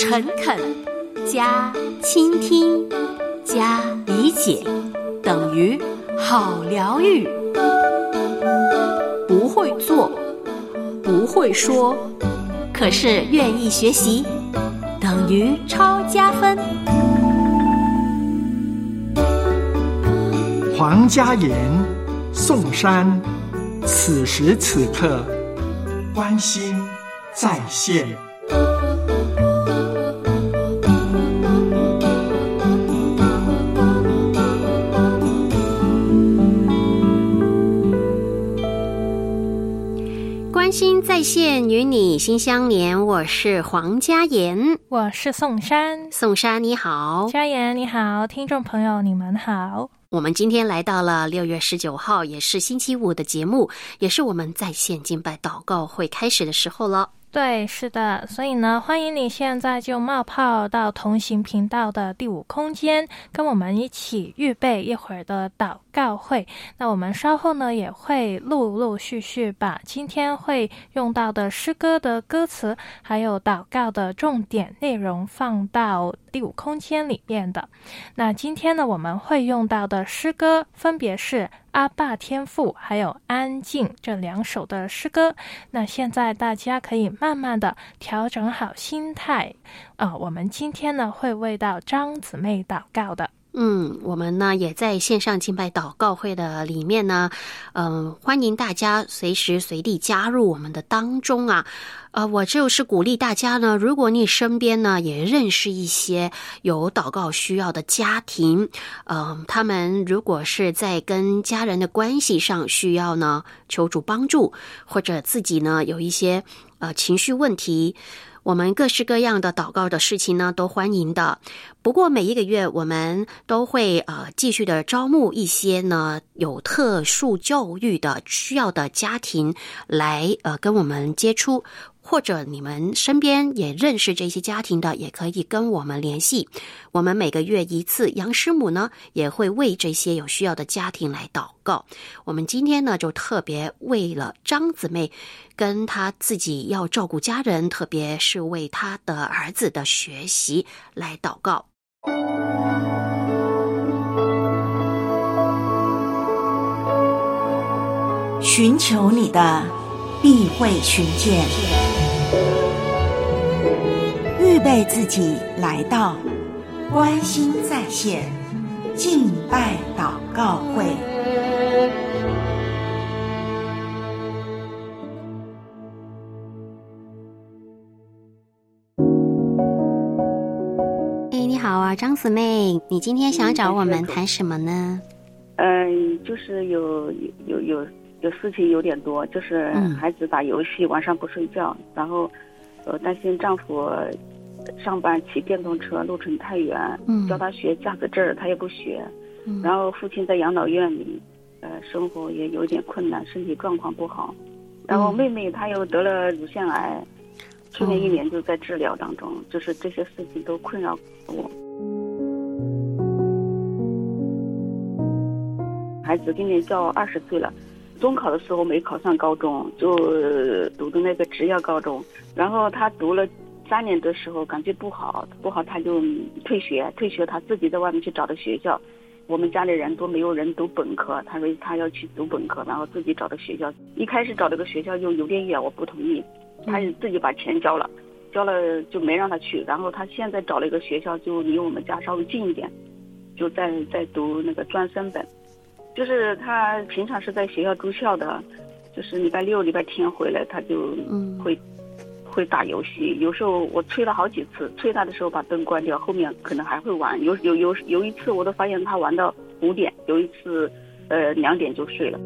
诚恳加倾听加理解等于好疗愈。不会做，不会说，可是愿意学习，等于超加分。 黄嘉言、宋珊，此时此刻关心在线。 关心在线，与你心相连。我是黄嘉言， 我是宋珊。 宋珊你好。 嘉言你好，听众朋友你们好。 我们今天来到了6月19号，也是星期五的节目，也是我们在线敬拜祷告会开始的时候了。 对，是的，所以呢，欢迎你现在就冒泡到同行频道的第5空间，跟我们一起预备一会儿的祷告会。那我们稍后呢，也会陆陆续续把今天会用到的诗歌的歌词，还有祷告的重点内容放到第5空间里面的。那今天呢，我们会用到的诗歌分别是阿爸天父还有安静这2首的诗歌。那现在大家可以慢慢的调整好心态，我们今天呢会为到张姊妹祷告的。 我们呢也在线上敬拜祷告会的里面呢，欢迎大家随时随地加入我们的当中啊。我就是鼓励大家呢，如果你身边呢也认识一些有祷告需要的家庭，他们如果是在跟家人的关系上需要呢求助帮助，或者自己呢有一些情绪问题，我们各式各样的祷告的事情呢都欢迎的。不过每一个月我们都会继续的招募一些呢有特殊教育的需要的家庭来跟我们接触，或者你们身边也认识这些家庭的，也可以跟我们联系。我们每个月一次，杨师母呢也会为这些有需要的家庭来祷告。我们今天呢就特别为了张姊妹跟她自己要照顾家人，特别是为她的儿子的学习来祷告。 寻求你的必会寻见，预备自己来到关心在线敬拜祷告会。 你好啊，张姊妹，你今天想找我们谈什么呢？ 就是有事情有点多，就是孩子打游戏，晚上不睡觉，然后担心丈夫上班骑电动车路程太远，教他学驾驶证他也不学，然后父亲在养老院里生活也有点困难，身体状况不好，然后妹妹她又得了乳腺癌，去年1年就在治疗当中，就是这些事情都困扰我。孩子今年就要20岁了，中考的时候没考上高中，就读的那个职业高中，然后他读了3年的时候感觉不好他就退学他自己在外面去找的学校，我们家里人都没有人读本科，他说他要去读本科，然后自己找的学校，一开始找这个学校又有点远，我不同意，他自己把钱交了就没让他去，然后他现在找了一个学校就离我们家稍微近一点，就在读那个专升本，就是他平常是在学校住校的，就是礼拜6、礼拜天回来他就会打游戏，有时候我催了好几次，催他的时候把灯关掉，后面可能还会玩，有一次我都发现他玩到5点，有一次2点就睡了。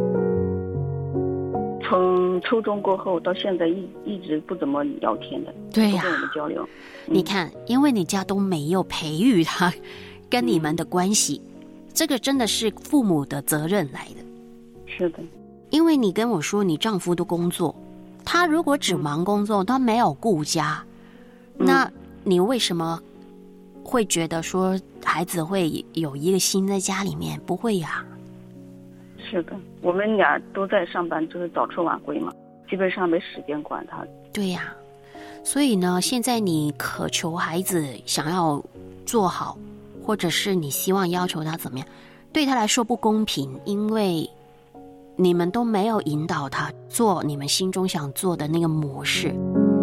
从初中过后到现在一直不怎么聊天的， 对呀， 不跟我们交流。 你看，因为你家都没有培育他跟你们的关系，这个真的是父母的责任来的。 是的， 因为你跟我说你丈夫都工作，他如果只忙工作，他没有顾家，那你为什么会觉得说孩子会有一个心在家里面？不会呀。 是的，我们俩都在上班，就是早出晚归嘛，基本上没时间管他。 对呀， 所以呢，现在你渴求孩子想要做好，或者是你希望要求他怎么样，对他来说不公平，因为你们都没有引导他做你们心中想做的那个模式。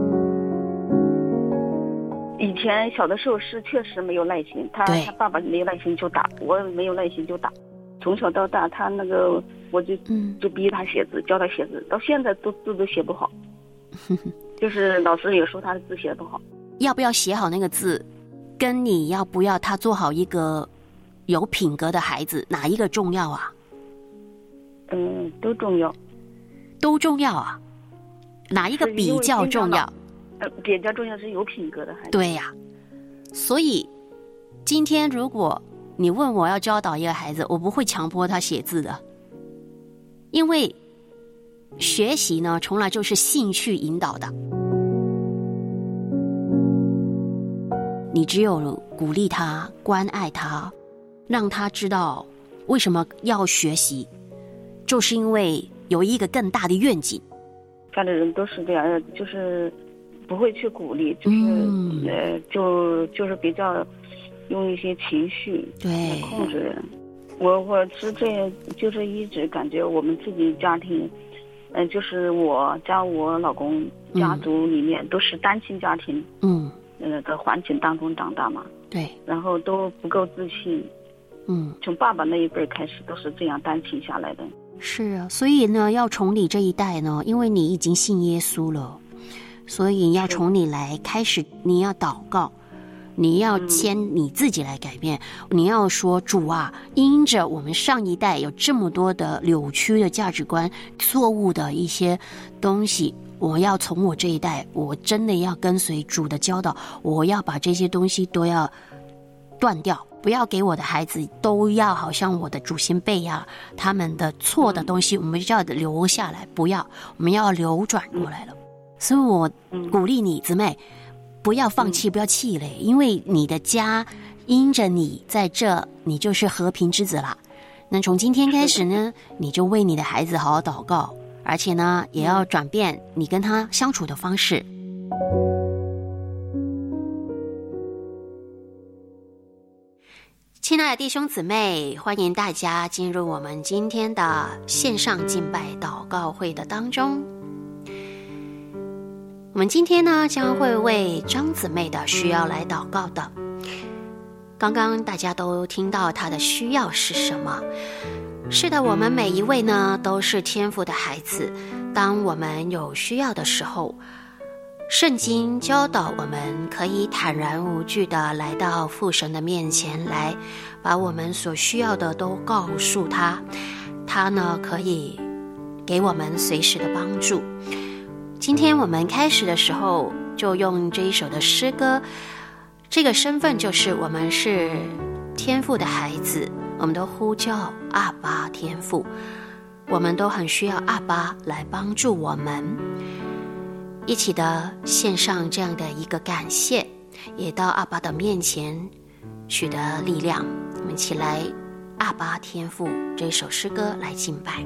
以前小的时候是确实没有耐心，他爸爸没有耐心就打，我没有耐心就打。从小到大，他那个我就逼他写字，教他写字，到现在字都写不好。就是老师也说他的字写不好。 要不要写好那个字，跟你要不要他做好一个有品格的孩子，哪一个重要啊？ 都重要。 都重要啊？哪一个比较重要？ 比较重要是有品格的孩子。 对呀，所以今天如果你问我要教导一个孩子，我不会强迫他写字的，因为学习呢，从来就是兴趣引导的。你只有鼓励他、关爱他，让他知道为什么要学习，就是因为有一个更大的愿景。 干的人都是这样，就是不会去鼓励，就是就是比较用一些情绪来控制人。我是这样，就是一直感觉我们自己家庭，就是我加我老公家族里面都是单亲家庭，的环境当中长大嘛， 对， 然后都不够自信，从爸爸那一辈开始都是这样单亲下来的。 是啊，所以呢，要从你这一代呢，因为你已经信耶稣了，所以要从你来开始，你要祷告。你要先你自己来改变，你要说主啊，因着我们上一代有这么多的扭曲的价值观、错误的一些东西，我要从我这一代，我真的要跟随主的教导，我要把这些东西都要断掉，不要给我的孩子都要好像我的祖先辈呀，他们的错的东西我们就要留下来，不要，我们要流转过来了。所以我鼓励你姊妹，不要放弃，不要气馁，因为你的家因着你在这，你就是和平之子啦。那从今天开始呢，你就为你的孩子好好祷告，而且呢，也要转变你跟他相处的方式。亲爱的弟兄姊妹，欢迎大家进入我们今天的线上敬拜祷告会的当中。我们今天呢，将会为张姊妹的需要来祷告的。刚刚大家都听到她的需要是什么？是的，我们每一位呢，都是天父的孩子。当我们有需要的时候，圣经教导我们可以坦然无惧的来到父神的面前来，把我们所需要的都告诉他，他呢可以给我们随时的帮助。今天我们开始的时候就用这一首的诗歌，这个身份就是我们是天父的孩子，我们都呼叫阿爸天父，我们都很需要阿爸来帮助我们，一起的献上这样的一个感谢，也到阿爸的面前取得力量。我们一起来阿爸天父这首诗歌来敬拜。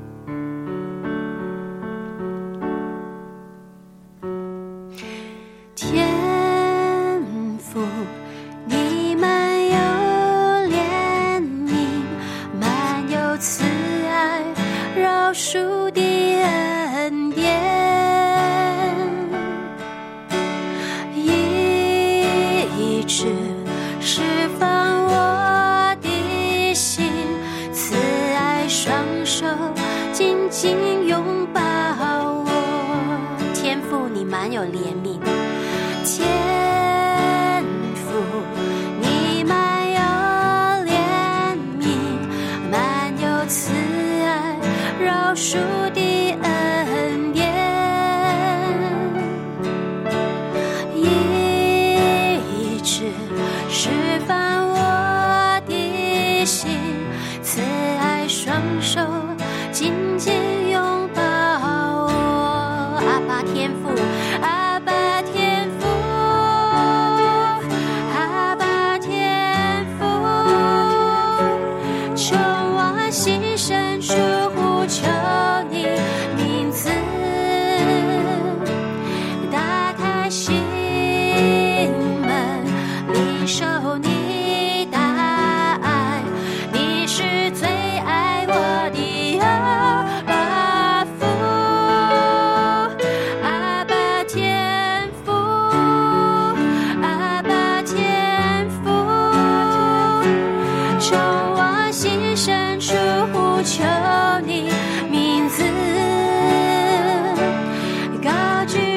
天父，你满有怜悯，满有慈爱，饶恕的恩典，一直释放我的心，慈爱双手紧紧拥抱我。天父，你满有怜悯，天父，你满有怜悯，满有慈爱，饶恕的恩典，一直释放我的心，慈爱双手紧紧拥抱我。阿爸天父，阿爸天父，阿爸天父，从我心深处呼求你名字，打开心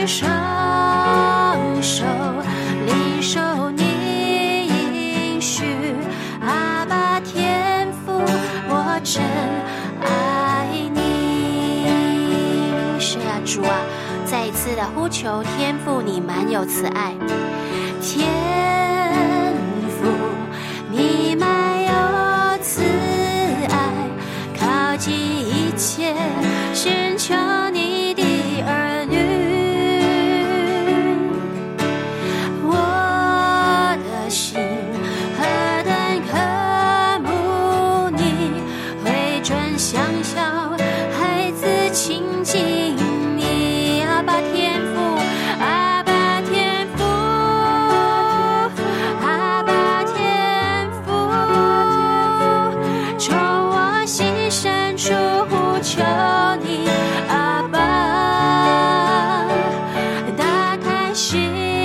举双手，领受你应许。阿爸天父，我真爱你。是啊，主啊，再一次的呼求天父，你满有慈爱。天父，你满有慈爱，靠近一切寻求你的儿女。我的心何等渴慕你，回转想象孩子亲近你。阿爸天父，阿爸天父，阿爸天父，从我心深处呼求你。阿爸，打开心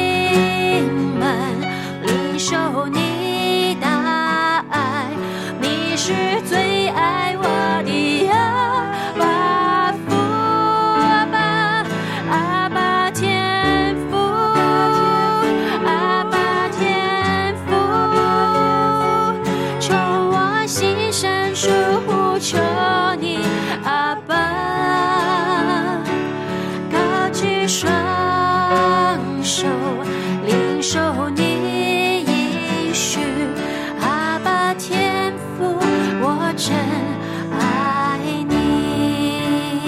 门，领受你的爱，你是最爱我的阿爸父。阿爸，阿爸天父，阿爸天父，从我心深处呼求你。阿爸，高举双手，领受你应许。阿爸天父，我真爱你。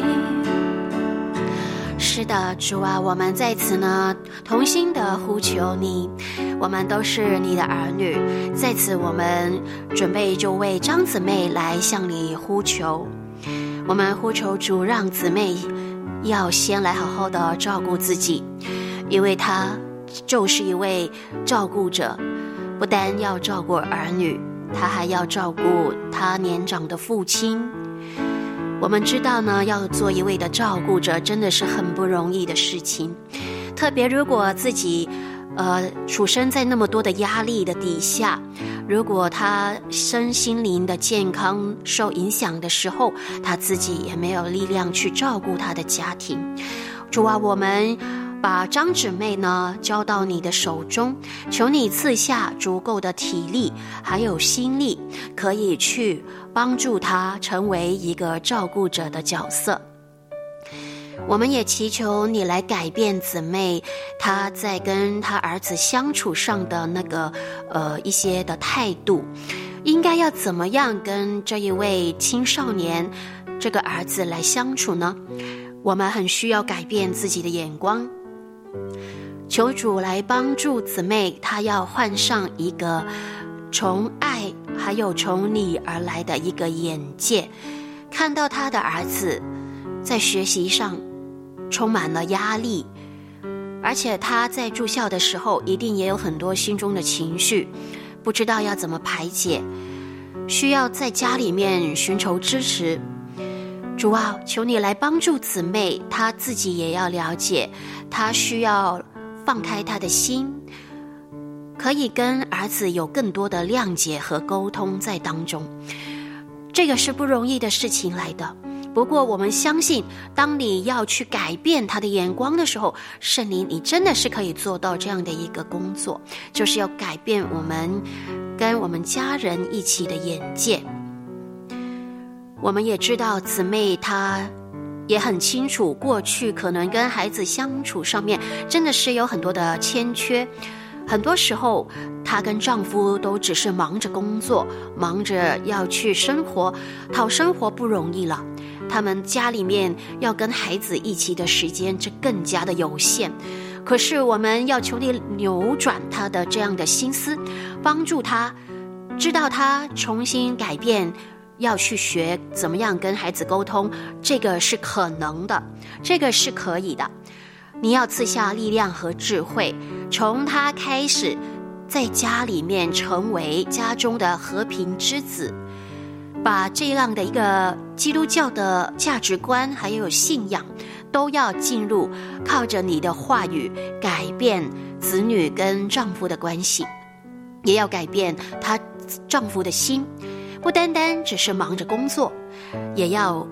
是的，主啊，我们在此呢同心的呼求你，我们都是你的儿女，在此我们准备就为张姊妹来向你呼求。我们呼求主，让姊妹要先来好好的照顾自己，因为她就是一位照顾者，不单要照顾儿女，她还要照顾她年长的父亲。我们知道呢，要做一位的照顾者真的是很不容易的事情，特别如果自己处身在那么多的压力的底下，如果他身心灵的健康受影响的时候，他自己也没有力量去照顾他的家庭。主啊，我们把张姊妹呢交到你的手中，求你赐下足够的体力还有心力，可以去帮助她成为一个照顾者的角色。我们也祈求你来改变姊妹她在跟她儿子相处上的那个一些的态度，应该要怎么样跟这一位青少年这个儿子来相处呢？我们很需要改变自己的眼光，求主来帮助姊妹，她要换上一个从爱还有从你而来的一个眼界，看到她的儿子在学习上充满了压力，而且他在住校的时候一定也有很多心中的情绪，不知道要怎么排解，需要在家里面寻求支持。主啊，求你来帮助姊妹，她自己也要了解，她需要放开她的心，可以跟儿子有更多的谅解和沟通在当中。这个是不容易的事情来的，不过我们相信，当你要去改变他的眼光的时候，圣灵你真的是可以做到这样的一个工作，就是要改变我们跟我们家人一起的眼界。我们也知道姊妹她也很清楚，过去可能跟孩子相处上面真的是有很多的欠缺，很多时候她跟丈夫都只是忙着工作，忙着要去生活，讨生活不容易了，他们家里面要跟孩子一起的时间这更加的有限。可是我们要求你扭转他的这样的心思，帮助他知道他重新改变，要去学怎么样跟孩子沟通，这个是可能的，这个是可以的。你要赐下力量和智慧，从他开始在家里面成为家中的和平之子，把这样的一个基督教的价值观还有信仰都要进入，靠着你的话语改变子女跟丈夫的关系，也要改变她丈夫的心，不单单只是忙着工作，也要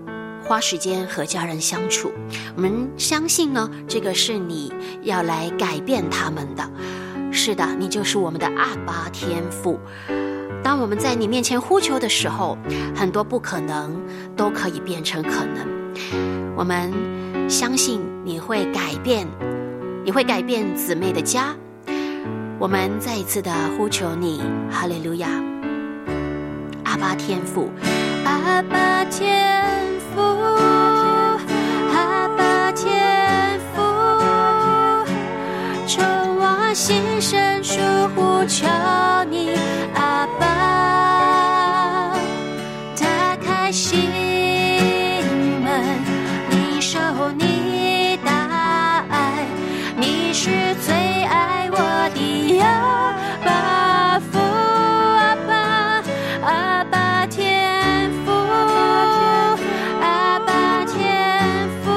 花时间和家人相处。我们相信呢，这个是你要来改变他们的。是的，你就是我们的阿爸天父。当我们在你面前呼求的时候，很多不可能都可以变成可能。我们相信你会改变姊妹的家。我们再一次的呼求你，哈利路亚！阿爸天父，阿爸天父，阿爸天父，从我心深处呼求你，阿爸，打开心门，领受你的爱，你是最爱我的阿爸父，阿爸，阿爸天父，阿爸天父，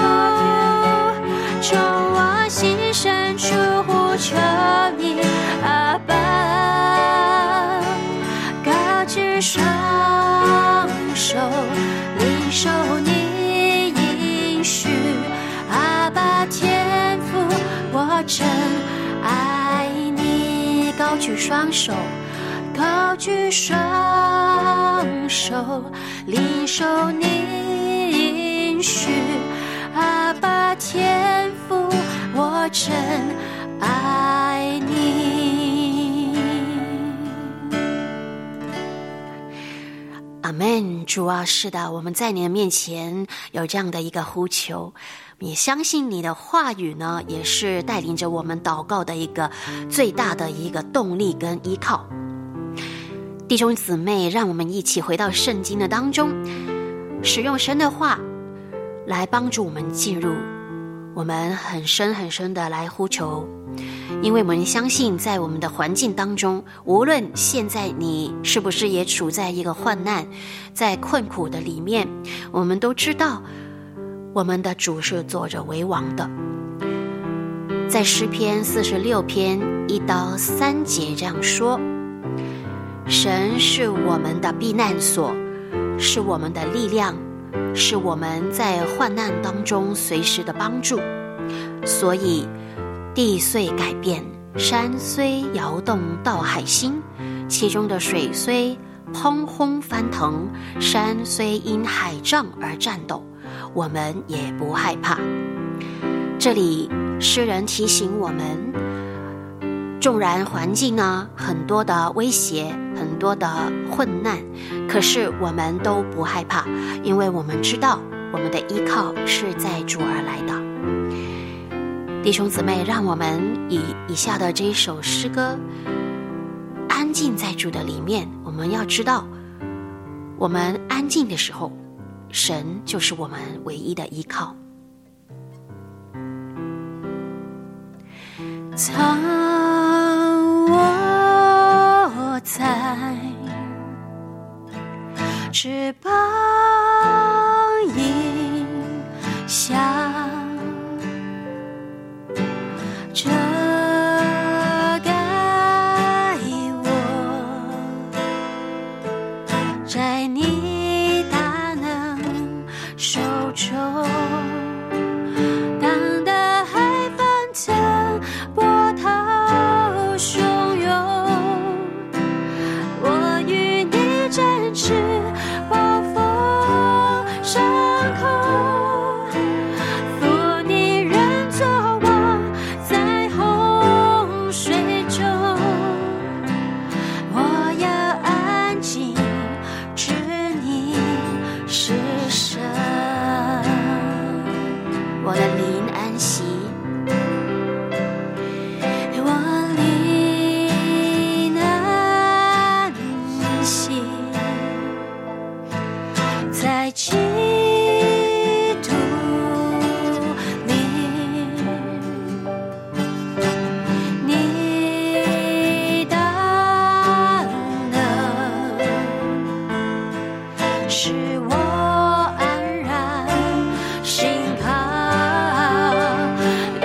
从我心深处呼求你，阿爸，高举双手，领受你应许，阿爸天父，我真爱你。高举双手，高举双手，领受你应许，阿爸天父，我真爱你。阿们。主啊，是的，我们在你的面前有这样的一个呼求，也相信你的话语呢，也是带领着我们祷告的一个最大的一个动力跟依靠。弟兄姊妹，让我们一起回到圣经的当中，使用神的话来帮助我们进入我们很深很深的来呼求。因为我们相信在我们的环境当中，无论现在你是不是也处在一个患难在困苦的里面，我们都知道我们的主是坐着为王的。在诗篇46篇1到3节这样说，神是我们的避难所，是我们的力量，是我们在患难当中随时的帮助。所以地虽改变，山虽摇动到海心，其中的水虽砰轰翻腾，山虽因海涨而颤抖，我们也不害怕。这里诗人提醒我们，纵然环境呢很多的威胁，很多的困难，可是我们都不害怕，因为我们知道我们的依靠是在主而来的。弟兄姊妹，让我们以以下的这一首诗歌安静在主的里面。我们要知道，我们安静的时候，神就是我们唯一的依靠。藏我在翅膀荫下，遮盖我，在你大能手中。当大海翻腾，波涛汹涌，我与你展翅暴风上空，扶你人作王在洪水中。我要安静，知你是神。我的灵安息，我灵安息，在基督里，你的能使我安然心靠。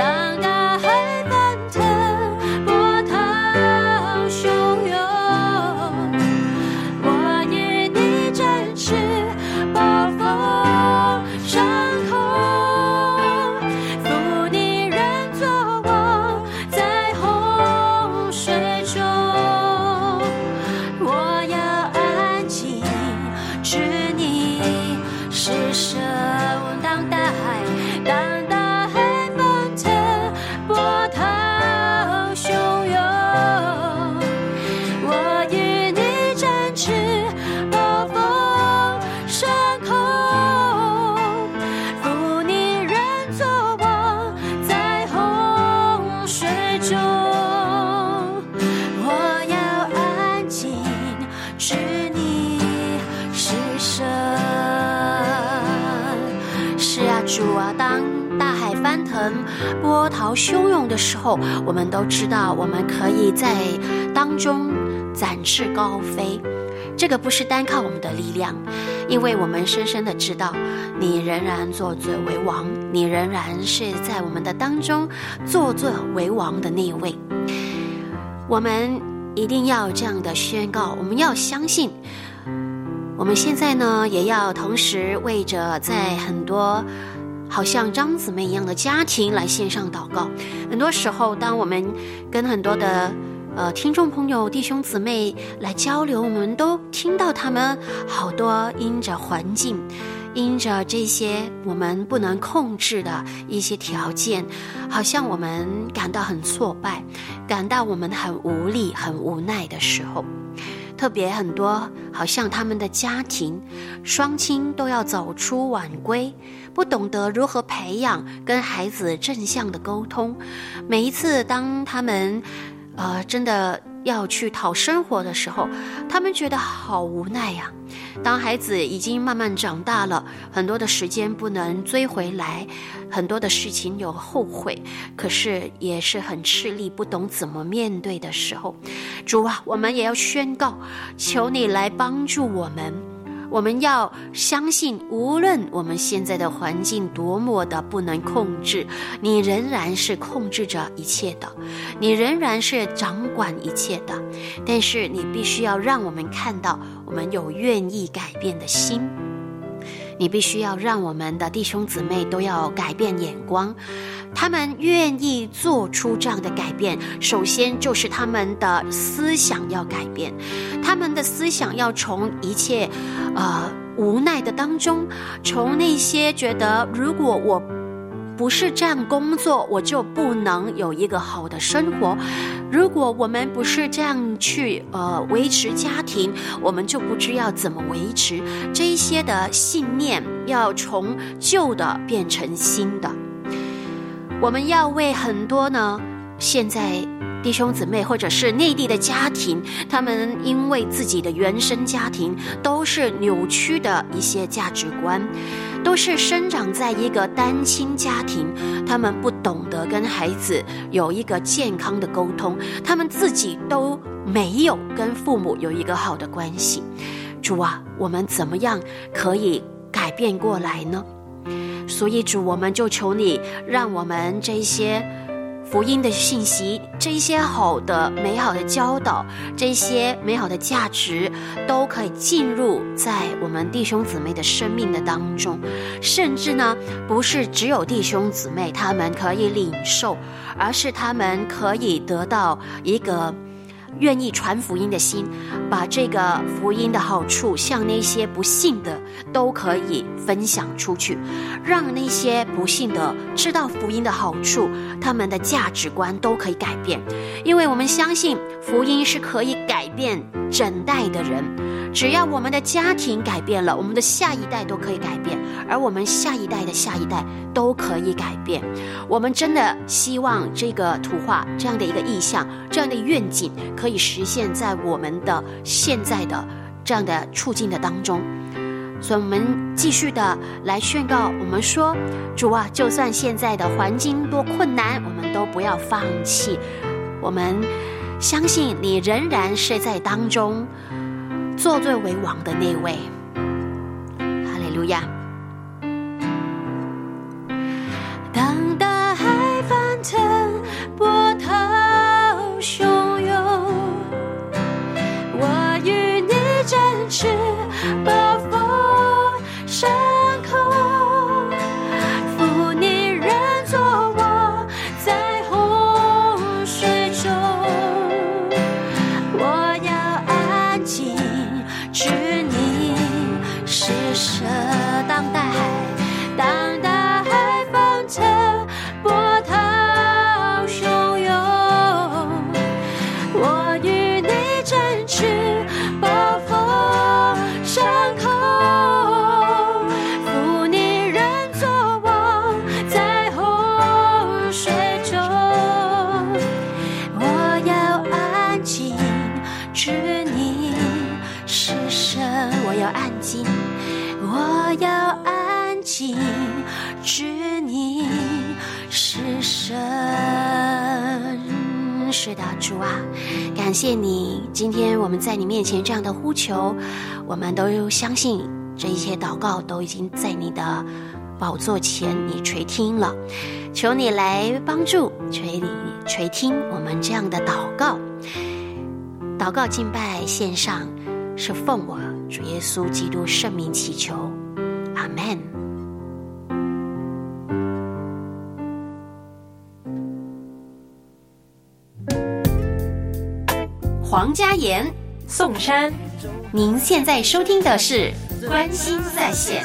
翻腾，波涛汹涌的时候，我们都知道我们可以在当中展翅高飞。这个不是单靠我们的力量，因为我们深深的知道你仍然作罪为王，你仍然是在我们的当中作罪为王的那一位。我们一定要这样的宣告，我们要相信。我们现在呢，也要同时为着在很多好像张姊妹一样的家庭来线上祷告。很多时候当我们跟很多的听众朋友弟兄姊妹来交流，我们都听到他们好多因着环境，因着这些我们不能控制的一些条件，好像我们感到很挫败，感到我们很无力很无奈的时候，特别很多好像他们的家庭双亲都要早出晚归，不懂得如何培养跟孩子正向的沟通。每一次当他们真的要去讨生活的时候，他们觉得好无奈呀。当孩子已经慢慢长大了，很多的时间不能追回来，很多的事情有后悔，可是也是很吃力，不懂怎么面对的时候，主啊，我们也要宣告，求你来帮助我们。我们要相信，无论我们现在的环境多么的不能控制，你仍然是控制着一切的，你仍然是掌管一切的。但是你必须要让我们看到，我们有愿意改变的心。你必须要让我们的弟兄姊妹都要改变眼光，他们愿意做出这样的改变，首先就是他们的思想要改变，他们的思想要从一切无奈的当中，从那些觉得如果我不是这样工作，我就不能有一个好的生活，如果我们不是这样去维持家庭，我们就不知要怎么维持。这一些的信念要从旧的变成新的。我们要为很多呢现在弟兄姊妹或者是内地的家庭，他们因为自己的原生家庭都是扭曲的一些价值观，都是生长在一个单亲家庭，他们不懂得跟孩子有一个健康的沟通，他们自己都没有跟父母有一个好的关系。主啊，我们怎么样可以改变过来呢？所以主，我们就求你让我们这些福音的信息，这些好的美好的教导，这些美好的价值都可以进入在我们弟兄姊妹的生命的当中，甚至呢不是只有弟兄姊妹他们可以领受，而是他们可以得到一个愿意传福音的心，把这个福音的好处向那些不信的都可以分享出去，让那些不信的知道福音的好处，他们的价值观都可以改变。因为我们相信福音是可以改变整代的人，只要我们的家庭改变了，我们的下一代都可以改变，而我们下一代的下一代都可以改变。我们真的希望这个图画，这样的一个意象，这样的愿景可以实现在我们的现在的这样的处境的当中。所以我们继续的来宣告，我们说，主啊，就算现在的环境多困难，我们都不要放弃，我们相信你仍然是在当中作罪为王的那位。哈利路亚。 当大海翻腾，波涛汹涌，我与你展翅暴风上空，负你人作我在洪水中，我要安静，知你是蛇到是神。是的，主啊，感谢你，今天我们在你面前这样的呼求，我们都相信这一切祷告都已经在你的宝座前你垂听了，求你来帮助垂听我们这样的祷告。祷告敬拜献上，是奉我主耶稣基督圣名祈求，阿们。黄家妍、 宋山， 您现在收听的是关心在线。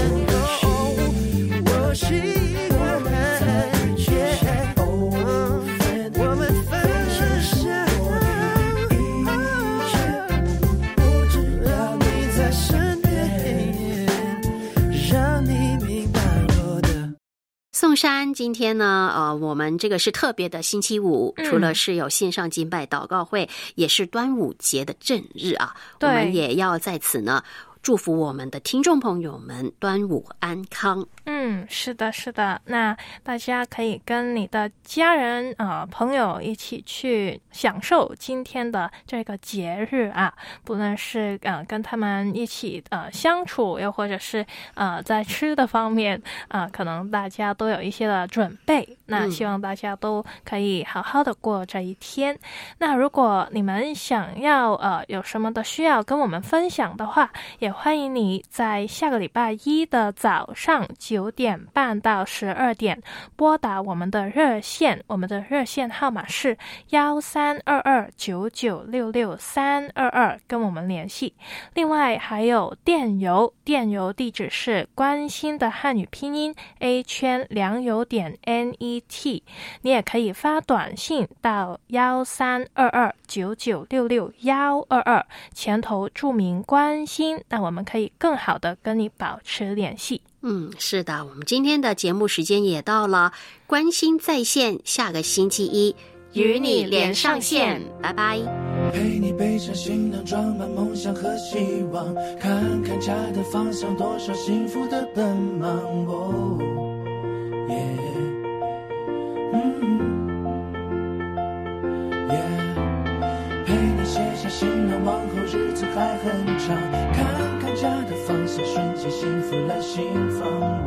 宋山，今天呢，我们这个是特别的星期五，除了是有线上敬拜祷告会，也是端午节的正日啊，我们也要在此呢祝福我们的听众朋友们端午安康。 是的，是的。那大家可以跟你的家人朋友一起去享受今天的这个节日啊，不论是跟他们一起相处，又或者是在吃的方面可能大家都有一些的准备。那希望大家都可以好好的过这一天。那如果你们想要有什么的需要跟我们分享的话，也欢迎你在下个礼拜一的早上9点半到12点拨打我们的热线，我们的热线号码是132299666322，跟我们联系。另外还有电邮地址是关心的汉语拼音 a_良友.net， 你也可以发短信到132299666122，前头注明关心，那我们可以更好的跟你保持联系。 是的，我们今天的节目时间也到了，关心在线，下个星期一与你连上线，拜拜。 陪你背上行囊，装满梦想和希望，看看家的方向，多少幸福的奔忙。陪你写下行囊，往后日子还很长，看看家的方向，瞬间幸福了心房。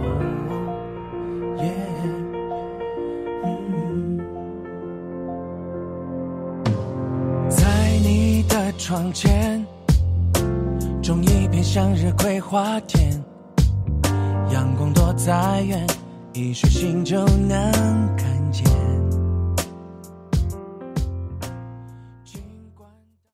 在你的窗前种一片向日葵花田，阳光多再远，一睡醒就能